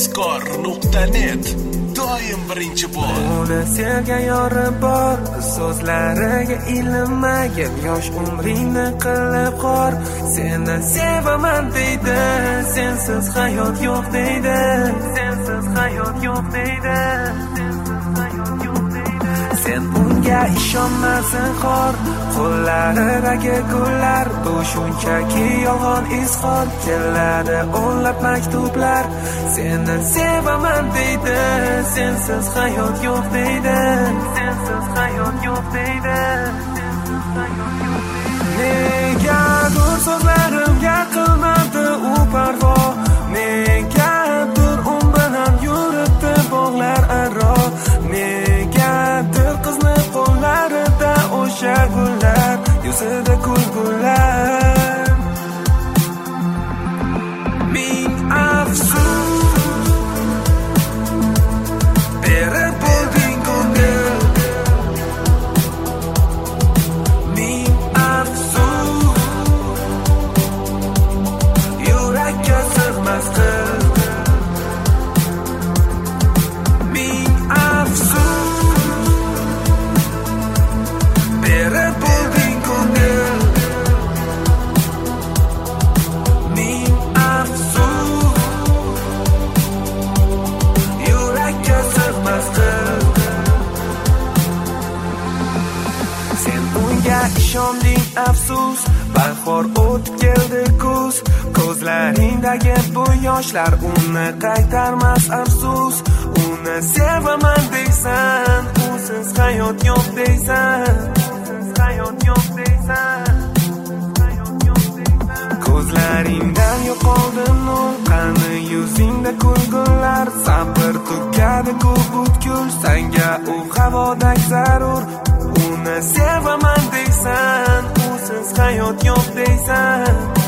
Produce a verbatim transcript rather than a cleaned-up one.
tezkor nuqta net doim birinchi bor. Uni sevgan yori bor, so'zlariga ilinmagin, yosh umringni qilib qor. Seni sevaman deydi, sensiz hayot yo'q deydi, sensiz hayot yo'q deydi, sensiz hayot yo'q deydi. Sen unga ishonmasin xor, qo'llaridagi gullar bu shunchaki yolg'on izhor. Keladi o'nlab maktublar, seni sevaman deydi, sensiz hayot yo'q deydi, sensiz hayot yo'q deydi, sensiz hayot yo'q deydi. Negadir so'zlarimga qilmadi u parvo, negadir u bilan yuribdi bog'lar aro, negadir qizni qo'llarida o'sha gullar, yuzida kulgular. Ming afsus berib bo'lding ko'ngil, ming afsus yurakka sig'mas qil, ming afsus berib bo'lding ko'ngil, ming afsus yurakka sig'mas qil. Sen unga ishonding afsus, bahor o'tib keldi kuz, ko'zlaringdagi bu yoshlar uni qaytarmas afsus. Uni sevaman deysan, usiz hayot yo'q deysan, usiz hayot yo'q deysan, hayot yo'q deysan. Ko'zlaringdan yo'qoldi nur, qani yuzingda kulgular, sabr tugadi ko'p butkul, senga u havodek zarur. Uni sevaman deysan, usiz hayot yo'q deysan.